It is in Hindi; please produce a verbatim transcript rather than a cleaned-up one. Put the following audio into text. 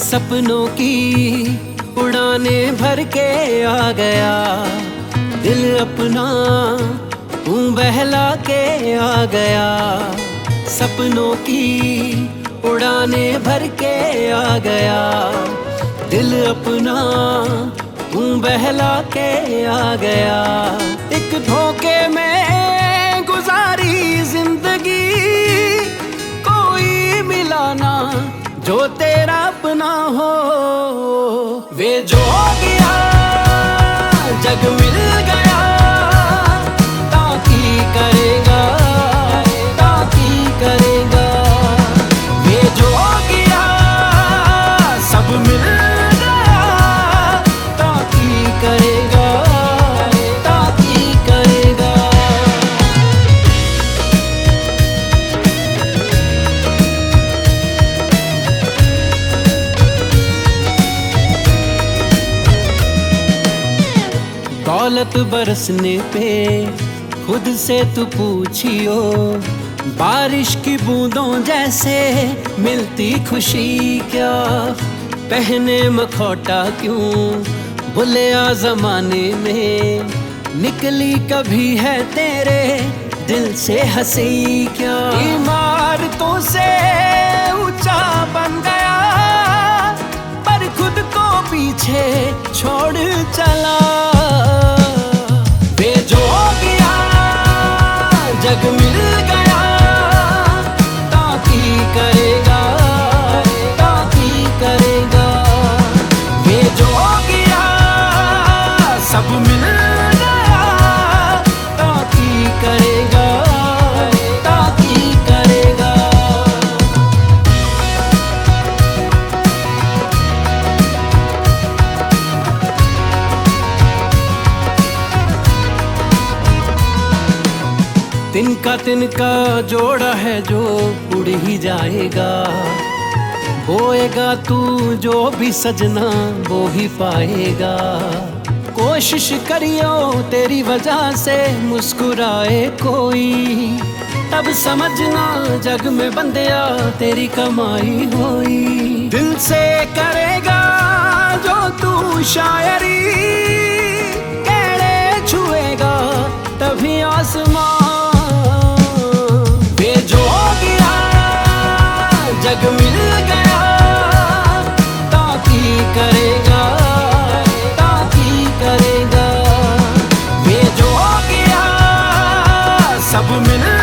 सपनों की उड़ाने भर के आ गया, दिल अपना तू बहला के आ गया। सपनों की उड़ाने भर के आ गया, दिल अपना तू बहला के आ गया। एक धोखे में गुजारी जिंदगी, कोई मिला ना जो तेरा अपना हो। वे जो गया जग मिल गया, ताकी करेगा ताकी करेगा। वे जो गया सब मिल गया, ताकी करेगा ताकी करेगा। दौलत बरसने पे खुद से तू पूछियो, बारिश की बूंदों जैसे मिलती खुशी क्या। पहने मखौटा क्यों बुलिया जमाने में, निकली कभी है तेरे दिल से हंसी क्या। इमारतों से ऊंचा बन गया, पर खुद को पीछे छोड़ चला। वे जो गया जग मिल गया, ताकी करेगा ताकी करेगा। वे जो गया सब मिल गया, ताकी करेगा ताकी करेगा। तिनका तिनका जोड़ा है जो उड़ ही जाएगा, बोएगा तू जो भी सजना वो ही पाएगा। कोशिश करियो तेरी वजह से मुस्कुराए कोई, तब समझना जग में बंदिया तेरी कमाई होई। दिल से करेगा जो तू शायरी, केड़े छुएगा तभी आसमां। जग मिल गया, ताकी करेगा ताकी करेगा। वे जो गया सब मिल